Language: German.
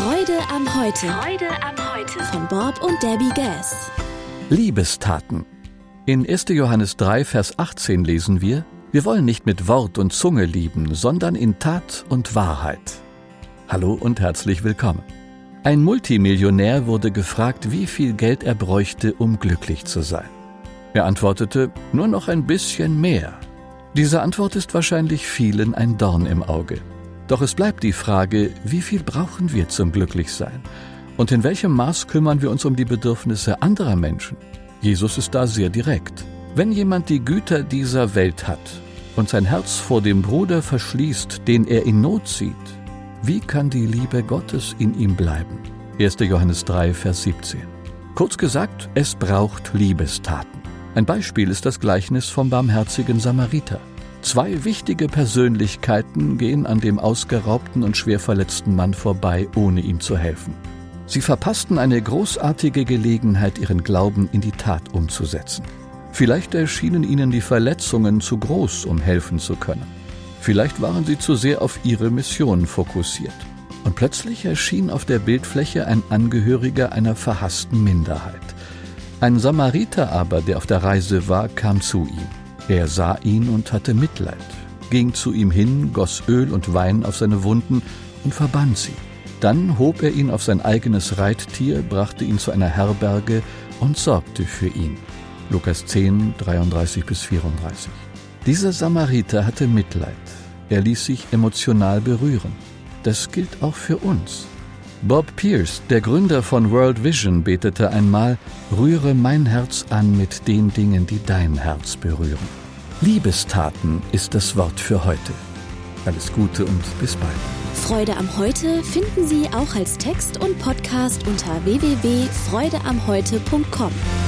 Freude am Heute. Freude am Heute. Von Bob und Debbie Gass. Liebestaten. In 1. Johannes 3, Vers 18 lesen wir: Wir wollen nicht mit Wort und Zunge lieben, sondern in Tat und Wahrheit. Hallo und herzlich willkommen. Ein Multimillionär wurde gefragt, wie viel Geld er bräuchte, um glücklich zu sein. Er antwortete, nur noch ein bisschen mehr. Diese Antwort ist wahrscheinlich vielen ein Dorn im Auge. Doch es bleibt die Frage, wie viel brauchen wir zum Glücklichsein? Und in welchem Maß kümmern wir uns um die Bedürfnisse anderer Menschen? Jesus ist da sehr direkt. Wenn jemand die Güter dieser Welt hat und sein Herz vor dem Bruder verschließt, den er in Not sieht, wie kann die Liebe Gottes in ihm bleiben? 1. Johannes 3, Vers 17. Kurz gesagt, es braucht Liebestaten. Ein Beispiel ist das Gleichnis vom barmherzigen Samariter. 2 wichtige Persönlichkeiten gehen an dem ausgeraubten und schwer verletzten Mann vorbei, ohne ihm zu helfen. Sie verpassten eine großartige Gelegenheit, ihren Glauben in die Tat umzusetzen. Vielleicht erschienen ihnen die Verletzungen zu groß, um helfen zu können. Vielleicht waren sie zu sehr auf ihre Mission fokussiert. Und plötzlich erschien auf der Bildfläche ein Angehöriger einer verhassten Minderheit. Ein Samariter aber, der auf der Reise war, kam zu ihm. Er sah ihn und hatte Mitleid, ging zu ihm hin, goss Öl und Wein auf seine Wunden und verband sie. Dann hob er ihn auf sein eigenes Reittier, brachte ihn zu einer Herberge und sorgte für ihn. Lukas 10, 33-34. Dieser Samariter hatte Mitleid. Er ließ sich emotional berühren. Das gilt auch für uns. Bob Pierce, der Gründer von World Vision, betete einmal: Rühre mein Herz an mit den Dingen, die dein Herz berühren. Liebestaten ist das Wort für heute. Alles Gute und bis bald. Freude am Heute finden Sie auch als Text und Podcast unter www.freudeamheute.com.